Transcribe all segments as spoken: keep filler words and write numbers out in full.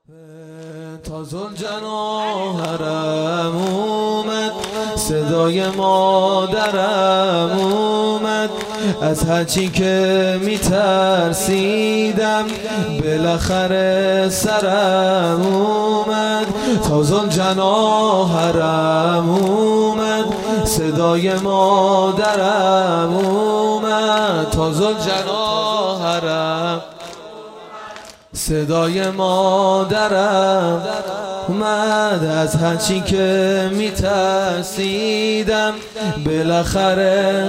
تا زلجنا حرم اومد، صدای مادرم اومد، از هرچی که میترسیدم بالاخره سرم اومد. تا زلجنا حرم اومد، صدای مادرم اومد. تا زلجنا حرم، صدای مادرم اومد، از هرچی که میترسیدم بالاخره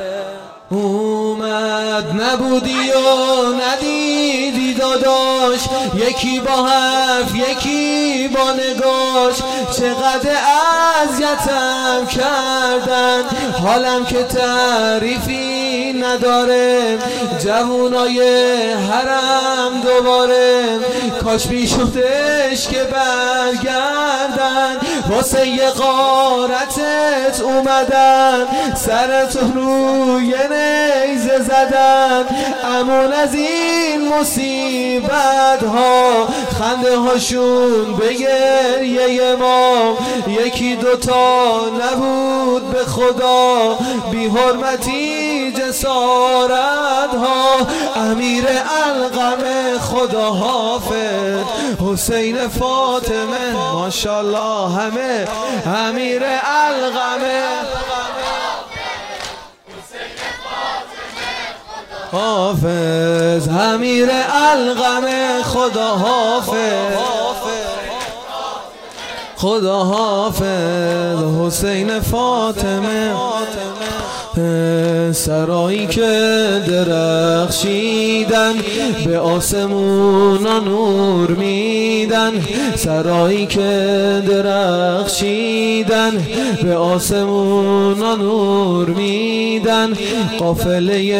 اومد. نبودی و ندیدی داداش، یکی با حرف یکی با نگاش، چقدر اذیتم کردن، حالم که تعریفی نداره. جوونای حرم دوباره کاش میشدش که برگردن، واسه یه غارتت اومدن، سرت روی نیزه زدن. امون از این مصیبت ها، خنده هاشون به گریه ما، یکی دوتا نبود به خدا، بی حرمتی جسارت ها. امیر القمه خدا حافظ، حسین فاطمه ماشاءالله همه. امیر القمه حافظ، امیر القمه خدا حافظ، خدا حافظ حسین فاطمه. سرایی که درخشیدن به آسمونا نور میدن، سرایی که درخشیدن به آسمونا نور میدن، قافله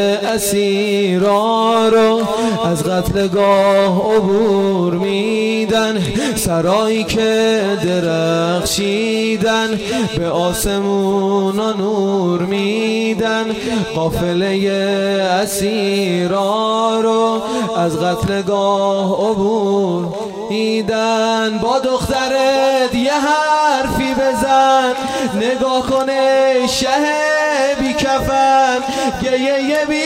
اسیرا رو از قتلگاه عبور میدن. سرایی که درخشیدن به آسمونا نور میدن، قافله اسیرا رو از قتلگاه عبور میدن. با دخترت یه حرفی بزن، نگاه کنه شه بی کفن، گیه بی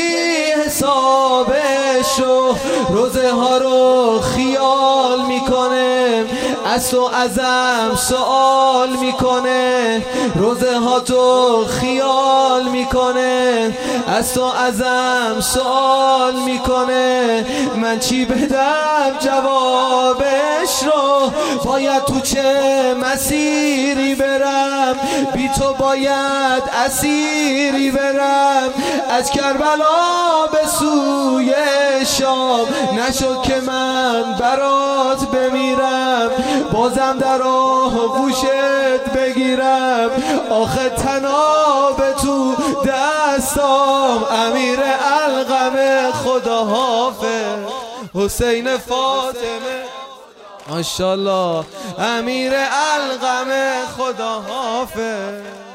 حسابش رو روزه ها رو خیال میکنه، از تو ازم سوال میکنه، روزه ها تو خیال میکنه، از تو ازم سوال میکنه. من چی بدم جوابش رو، باید تو چه مسیری برم، بی تو باید اسیری برم، از کربلا به سوی شام، نشد که من برات بمیرم، بازم در آغوشت بگیرم، آخه تناب تو دستام. امیر القمه خدا حافظ حسین فاطمه ماشاءالله. امیر القمه خدا حافظ.